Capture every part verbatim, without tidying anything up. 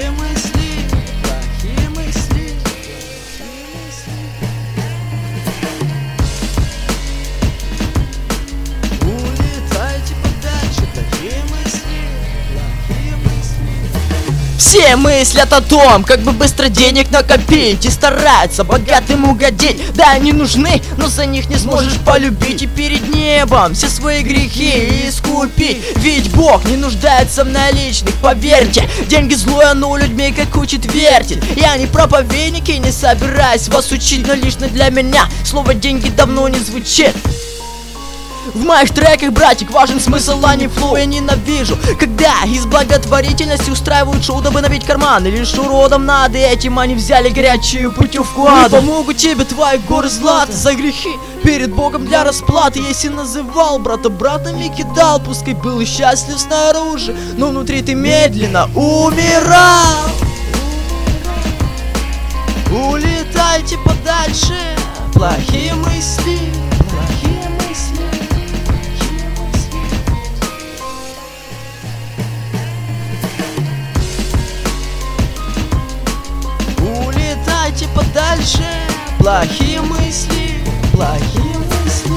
плохие мысли, плохие мысли, плохие мысли. Улетайте подальше, плохие мысли, плохие мысли. Все мыслят о том, как бы быстро денег накопить, и стараются богатым угодить. Да, они нужны, но за них не сможешь полюбить. И перед небом все свои грехи искупить. Ведь Бог не нуждается в наличных, поверьте. Деньги злое, но людьми как учит вертель. Я не проповедник и не собираюсь вас учить, но лично для меня слово деньги давно не звучит. В моих треках, братик, важен смысл, а не флоу. Я ненавижу, когда из благотворительности устраивают шоу, дабы набить карманы. Лишь уродом над этим они взяли горячую путевку ада. Не помогут тебе твои горы злата за грехи перед Богом для расплаты. Если называл брата братом и кидал, пускай был и счастлив снаружи, но внутри ты медленно умирал. Улетайте подальше, плохие мысли, плохие мысли. Улетайте подальше, плохие мысли, плохие мысли.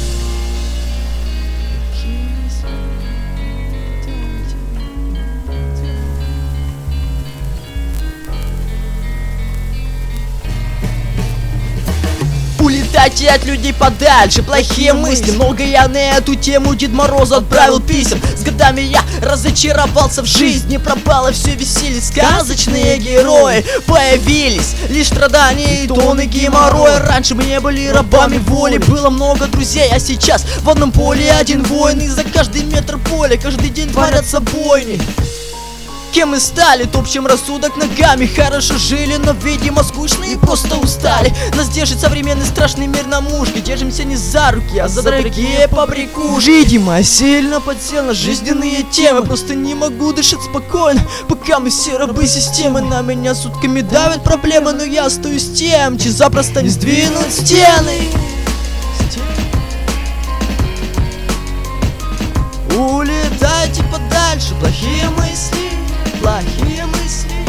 Улетайте от людей подальше, плохие мысли. Много я на эту тему Дед Морозу отправил писем. С годами я разочаровался в жизни, пропало все веселье. Сказочные герои появились, лишь страдания и тонны геморроя. Раньше мы не были рабами воли, было много друзей, а сейчас в одном поле один воин. И за каждый метр поля каждый день творятся бойни. Кем мы стали? Топчем рассудок ногами. Хорошо жили, но, видимо, скучно и просто устали. Нас держит современный страшный мир на мушке. Держимся не за руки, а за дорогие побрякушки. Видимо, сильно подсел на жизненные темы. Просто не могу дышать спокойно, пока мы все рабы системы. На меня сутками давят проблемы, но я остаюсь тем, че запросто не сдвинуть стены. Улетайте подальше, плохие мысли, плохие мысли.